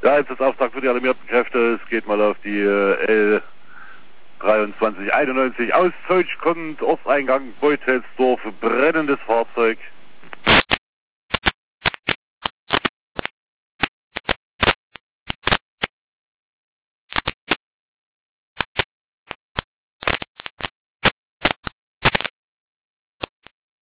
Ja, Einsatzauftrag für die alarmierten Kräfte. Es geht mal auf die L2391 aus Zeutsch kommt, Ortseingang Beutelsdorf, brennendes Fahrzeug.